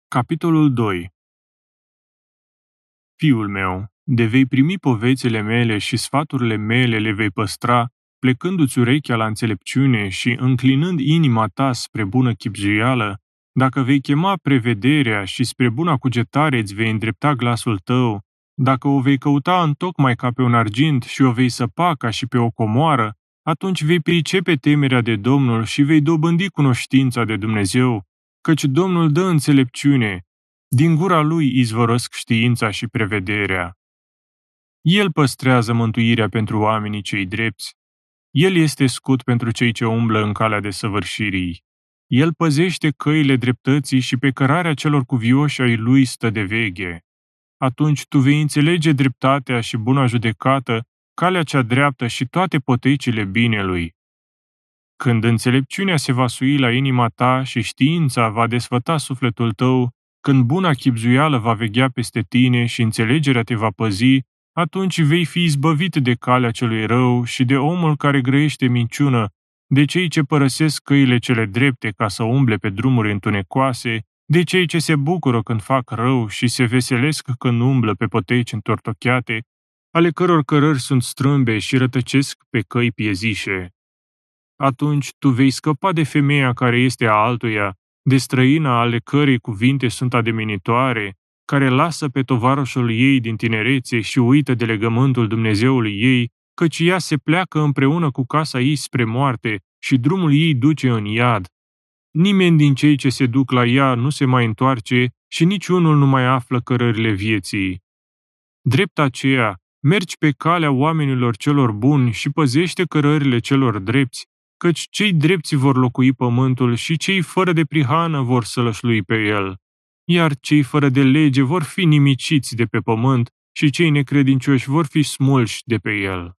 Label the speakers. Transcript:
Speaker 1: Capitolul 2. Fiul meu, de vei primi povețile mele și sfaturile mele le vei păstra, plecându-ți urechea la înțelepciune și înclinând inima ta spre bună chibzuială, dacă vei chema prevederea și spre buna cugetare îți vei îndrepta glasul tău, dacă o vei căuta întocmai ca pe un argint și o vei săpa ca și pe o comoară, atunci vei pricepe temerea de Domnul și vei dobândi cunoștința de Dumnezeu, căci Domnul dă înțelepciune, din gura lui izvorăsc știința și prevederea. El păstrează mântuirea pentru oamenii cei drepți. El este scut pentru cei ce umblă în calea desăvârșirii. El păzește căile dreptății și pe cărarea celor cuvioși ai lui stă de veghe. Atunci tu vei înțelege dreptatea și buna judecată, calea cea dreaptă și toate potecile binelui. Când înțelepciunea se va sui la inima ta și știința va desfăta sufletul tău, când buna chibzuială va veghea peste tine și înțelegerea te va păzi, atunci vei fi izbăvit de calea celui rău și de omul care grăiește minciună, de cei ce părăsesc căile cele drepte ca să umble pe drumuri întunecoase, de cei ce se bucură când fac rău și se veselesc când umblă pe poteci întortocheate, ale căror cărări sunt strâmbe și rătăcesc pe căi piezișe. Atunci tu vei scăpa de femeia care este a altuia, de străina ale cărei cuvinte sunt ademenitoare, care lasă pe tovarășul ei din tinerețe și uită de legământul Dumnezeului ei, căci ea se pleacă împreună cu casa ei spre moarte și drumul ei duce în iad. Nimeni din cei ce se duc la ea nu se mai întoarce și niciunul nu mai află cărările vieții. Drept aceea, mergi pe calea oamenilor celor buni și păzește cărările celor drepți, căci cei drepți vor locui pământul și cei fără de prihană vor sălășlui pe el, iar cei fără de lege vor fi nimiciți de pe pământ și cei necredincioși vor fi smulși de pe el.